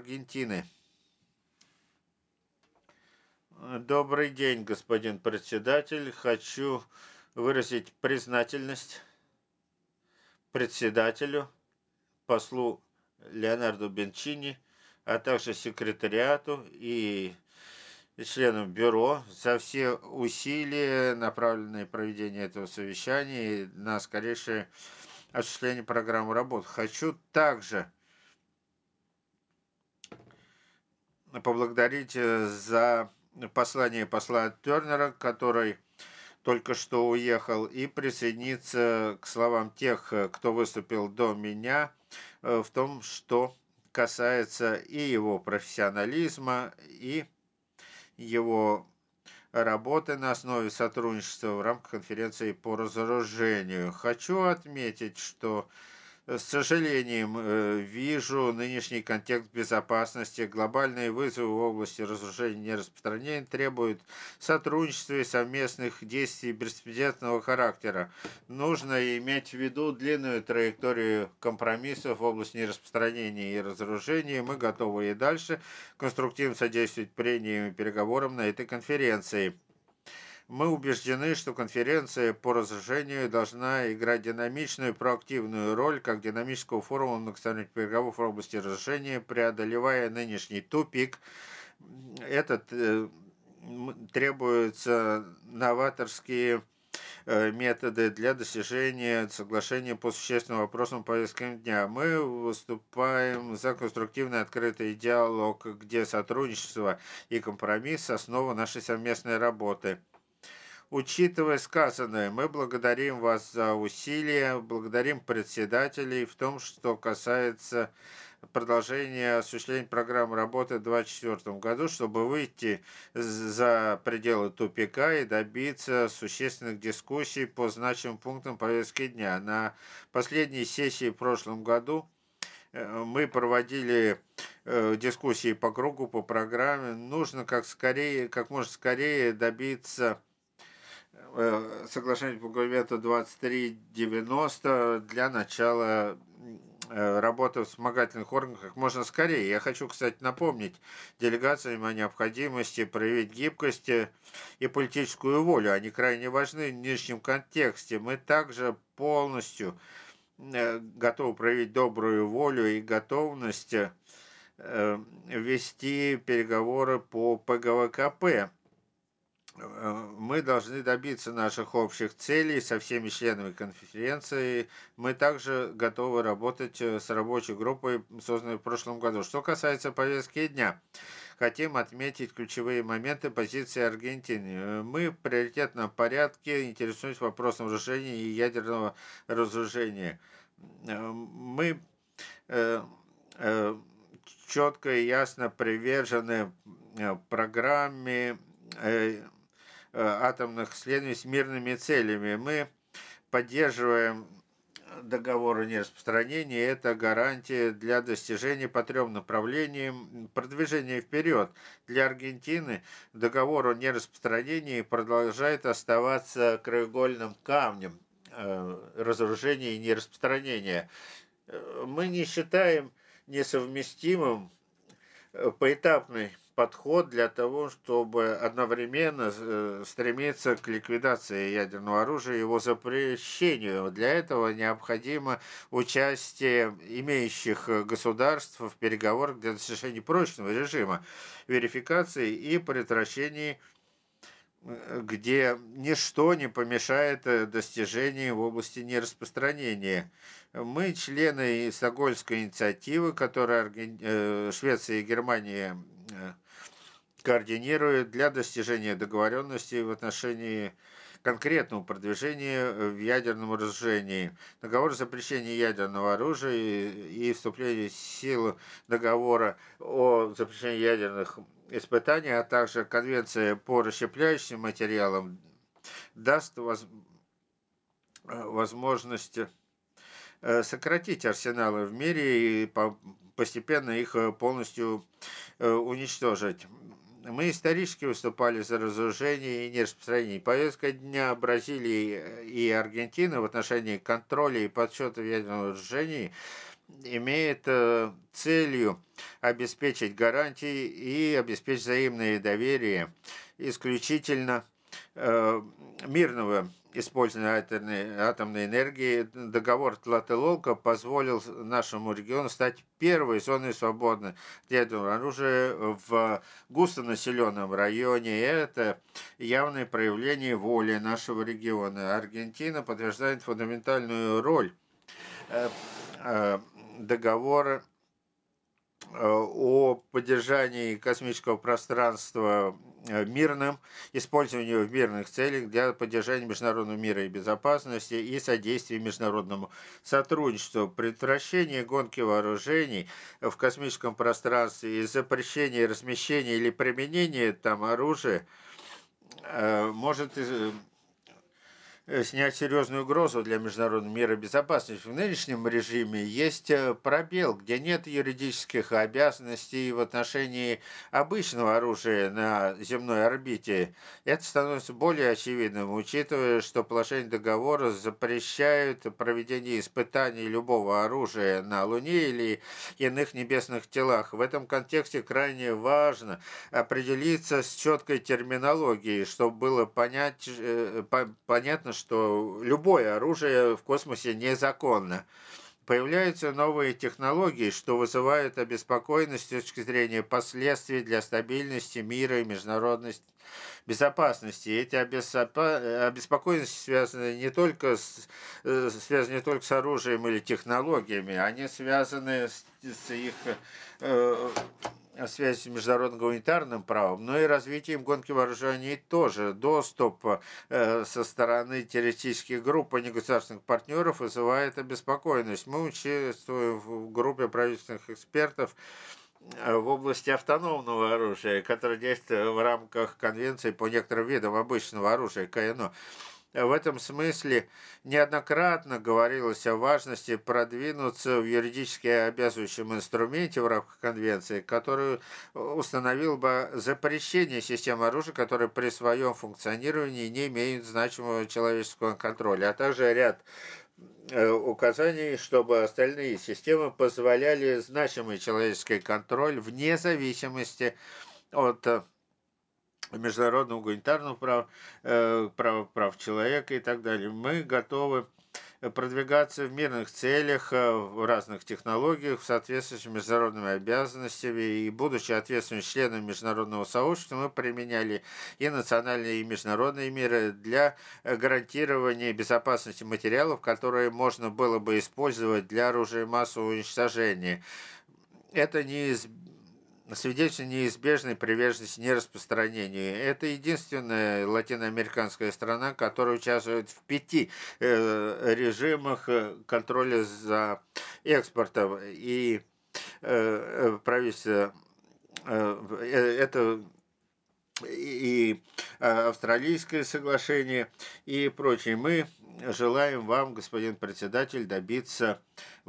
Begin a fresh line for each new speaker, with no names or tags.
Аргентины. Добрый день, господин председатель. Хочу выразить признательность председателю, послу Леонарду Бенчини, а также секретариату и членам бюро за все усилия, направленные на проведение этого совещания и на скорейшее осуществление программы работ. Хочу также поблагодарить за послание посла Тернера, который только что уехал, и присоединиться к словам тех, кто выступил до меня, в том, что касается и его профессионализма, и его работы на основе сотрудничества в рамках конференции по разоружению. Хочу отметить, что с сожалением вижу нынешний контекст безопасности. Глобальные вызовы в области разоружения и нераспространения требуют сотрудничества и совместных действий беспрецедентного характера. Нужно иметь в виду длинную траекторию компромиссов в области нераспространения и разоружения. Мы готовы и дальше конструктивно содействовать прениям и переговорам на этой конференции. Мы убеждены, что конференция по разоружению должна играть динамичную и проактивную роль как динамического форума многосторонних переговоров в области разоружения, преодолевая нынешний тупик. Этот требуются новаторские методы для достижения соглашения по существенным вопросам повестки дня. Мы выступаем за конструктивный открытый диалог, где сотрудничество и компромисс – основа нашей совместной работы. Учитывая сказанное, мы благодарим вас за усилия, благодарим председателей в том, что касается продолжения осуществления программы работы в 2024 году, чтобы выйти за пределы тупика и добиться существенных дискуссий по значимым пунктам повестки дня. На последней сессии в прошлом году мы проводили дискуссии по кругу, по программе. Нужно как можно скорее добиться соглашение по Гуавету 2390 для начала работы в вспомогательных органах как можно скорее. Я хочу, кстати, напомнить делегациям о необходимости проявить гибкость и политическую волю. Они крайне важны в нынешнем контексте. Мы также полностью готовы проявить добрую волю и готовность вести переговоры по ПГВКП. Мы должны добиться наших общих целей со всеми членами конференции. Мы также готовы работать с рабочей группой, созданной в прошлом году. Что касается повестки дня, хотим отметить ключевые моменты позиции Аргентины. Мы в приоритетном порядке интересуемся вопросом разоружения и ядерного разоружения. Мы четко и ясно привержены программе атомных исследований с мирными целями. Мы поддерживаем договор о нераспространении. Это гарантия для достижения по трем направлениям продвижения вперед. Для Аргентины договор о нераспространении продолжает оставаться краеугольным камнем разоружения и нераспространения. Мы не считаем несовместимым поэтапный подход для того, чтобы одновременно стремиться к ликвидации ядерного оружия и его запрещению. Для этого необходимо участие имеющих государств в переговорах для достижения прочного режима верификации и предотвращения, где ничто не помешает достижению в области нераспространения. Мы члены Стокгольмской инициативы, которую Швеция и Германия координируют для достижения договоренности в отношении конкретного продвижения в ядерном разоружении. Договор о запрещении ядерного оружия и вступление в силу договора о запрещении ядерных испытаний, а также Конвенция по расщепляющим материалам даст возможность сократить арсеналы в мире и постепенно их полностью уничтожить. Мы исторически выступали за разоружение и нераспространение. Повестка дня Бразилии и Аргентины в отношении контроля и подсчета ядерного разоружения имеет целью обеспечить гарантии и обеспечить взаимное доверие исключительно э, мирного использования атомной энергии. Договор Тлателолко позволил нашему региону стать первой зоной свободной от ядерного оружия в густонаселенном районе. И это явное проявление воли нашего региона. Аргентина подтверждает фундаментальную роль э, э, договора о поддержании космического пространства мирным, использовании его в мирных целях для поддержания международного мира и безопасности и содействия международному сотрудничеству, предотвращение гонки вооружений в космическом пространстве и запрещение размещения или применения там оружия может снять серьезную угрозу для международного мира и безопасности. В нынешнем режиме есть пробел, где нет юридических обязанностей в отношении обычного оружия на земной орбите. Это становится более очевидным, учитывая, что положение договора запрещает проведение испытаний любого оружия на Луне или иных небесных телах. В этом контексте крайне важно определиться с четкой терминологией, чтобы было понятно, что любое оружие в космосе незаконно. Появляются новые технологии, что вызывает обеспокоенность с точки зрения последствий для стабильности мира и международной безопасности. Эти обеспокоенности связаны не только с оружием или технологиями, они связаны с их э, связи с международным гуманитарным правом, но и развитием гонки вооружений тоже. Доступ со стороны террористических групп и негосударственных партнеров вызывает обеспокоенность. Мы участвуем в группе правительственных экспертов в области автономного оружия, которое действует в рамках Конвенции по некоторым видам обычного оружия КНО. В этом смысле неоднократно говорилось о важности продвинуться в юридически обязывающем инструменте в рамках конвенции, который установил бы запрещение систем оружия, которые при своем функционировании не имеют значимого человеческого контроля, а также ряд указаний, чтобы остальные системы позволяли значимый человеческий контроль вне зависимости от международного гуманитарного права, прав человека и так далее. Мы готовы продвигаться в мирных целях, в разных технологиях, в соответствии с международными обязанностями. И, будучи ответственными членами международного сообщества, мы применяли и национальные, и международные меры для гарантирования безопасности материалов, которые можно было бы использовать для оружия массового уничтожения. Это свидетельствует неизбежной приверженности нераспространению. Это единственная латиноамериканская страна, которая участвует в 5 режимах контроля за экспортом. И правительство это и австралийское соглашение и прочее. Мы желаем вам, господин председатель, добиться